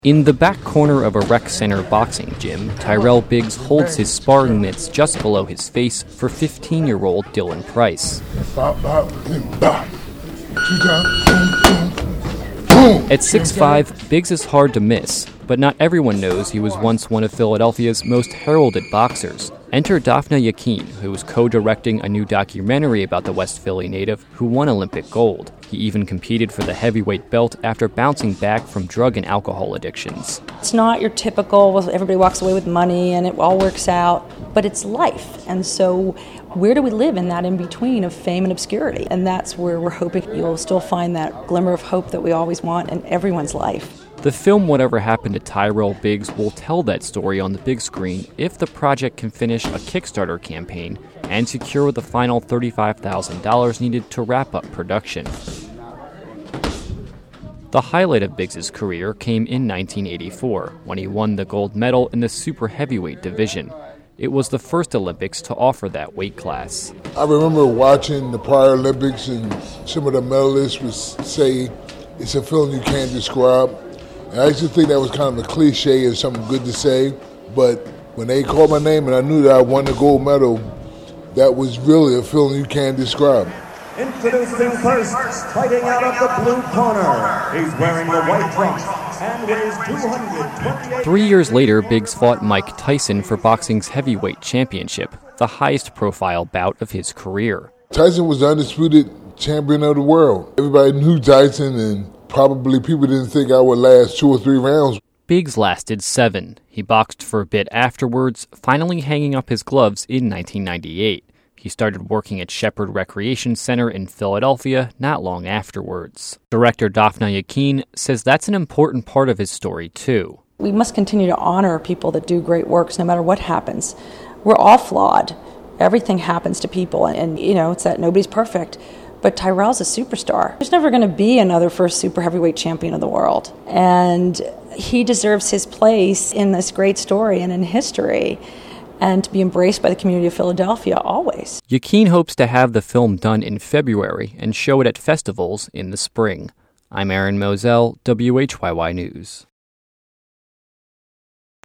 In the back corner of a rec center boxing gym, Tyrell Biggs holds his sparring mitts just below his face for 15-year-old Dylan Price. At 6'5", Biggs is hard to miss, but not everyone knows he was once one of Philadelphia's most heralded boxers. Enter Dafna Yakin, who is co-directing a new documentary about the West Philly native who won Olympic gold. He even competed for the heavyweight belt after bouncing back from drug and alcohol addictions. It's not your typical, everybody walks away with money and it all works out, but it's life. And so where do we live in that in-between of fame and obscurity? And that's where we're hoping you'll still find that glimmer of hope that we always want in everyone's life. The film Whatever Happened to Tyrell Biggs will tell that story on the big screen if the project can finish a Kickstarter campaign and secure the final $35,000 needed to wrap up production. The highlight of Biggs' career came in 1984, when he won the gold medal in the super heavyweight division. It was the first Olympics to offer that weight class. I remember watching the prior Olympics, and some of the medalists would say, it's a feeling you can't describe. And I used to think that was kind of a cliche and something good to say, but when they called my name and I knew that I won the gold medal, that was really a feeling you can't describe. Introducing first, fighting out of the blue corner. He's wearing the white trunks and weighs 228. 3 years later, Biggs fought Mike Tyson for boxing's heavyweight championship, the highest profile bout of his career. Tyson was the undisputed champion of the world. Everybody knew Tyson, and probably people didn't think I would last 2 or 3 rounds. Biggs lasted 7. He boxed for a bit afterwards, finally hanging up his gloves in 1998. He started working at Shepherd Recreation Center in Philadelphia not long afterwards. Director Dafna Yakin says that's an important part of his story, too. We must continue to honor people that do great works no matter what happens. We're all flawed. Everything happens to people, and it's that nobody's perfect. But Tyrell's a superstar. There's never going to be another first super heavyweight champion of the world. And he deserves his place in this great story and in history, and to be embraced by the community of Philadelphia always. Yakin hopes to have the film done in February and show it at festivals in the spring. I'm Aaron Moselle, WHYY News.